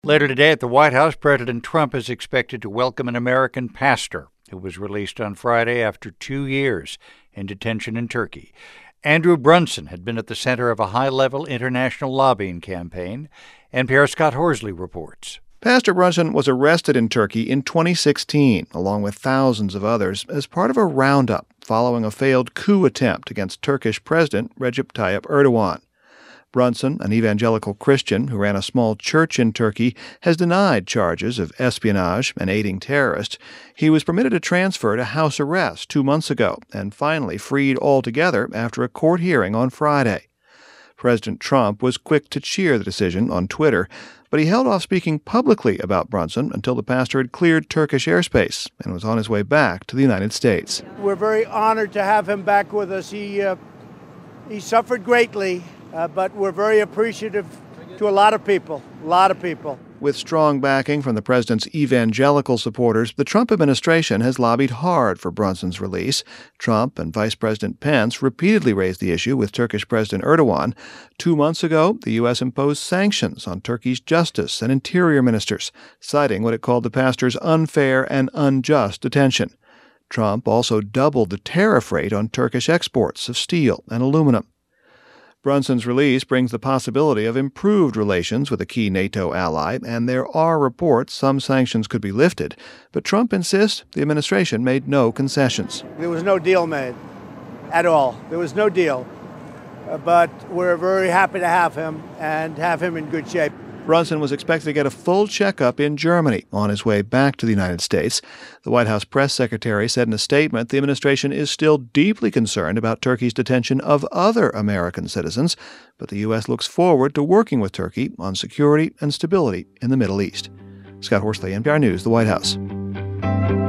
Later today at the White House, President Trump is expected to welcome an American pastor who was released on Friday after 2 years in detention in Turkey. Andrew Brunson had been at the center of a high-level international lobbying campaign. NPR's Scott Horsley reports. Pastor Brunson was arrested in Turkey in 2016, along with thousands of others, as part of a roundup following a failed coup attempt against Turkish President Recep Tayyip Erdogan. Brunson, an evangelical Christian who ran a small church in Turkey, has denied charges of espionage and aiding terrorists. He was permitted a transfer to house arrest 2 months ago and finally freed altogether after a court hearing on Friday. President Trump was quick to cheer the decision on Twitter, but he held off speaking publicly about Brunson until the pastor had cleared Turkish airspace and was on his way back to the United States. We're very honored to have him back with us. He suffered greatly. But we're very appreciative to a lot of people. With strong backing from the president's evangelical supporters, the Trump administration has lobbied hard for Brunson's release. Trump and Vice President Pence repeatedly raised the issue with Turkish President Erdogan. 2 months ago, the U.S. imposed sanctions on Turkey's justice and interior ministers, citing what it called the pastor's unfair and unjust detention. Trump also doubled the tariff rate on Turkish exports of steel and aluminum. Brunson's release brings the possibility of improved relations with a key NATO ally, and there are reports some sanctions could be lifted. But Trump insists the administration made no concessions. There was no deal made at all. There was no deal. But we're very happy to have him and have him in good shape. Brunson was expected to get a full checkup in Germany on his way back to the United States. The White House press secretary said in a statement the administration is still deeply concerned about Turkey's detention of other American citizens, but the U.S. looks forward to working with Turkey on security and stability in the Middle East. Scott Horsley, NPR News, the White House.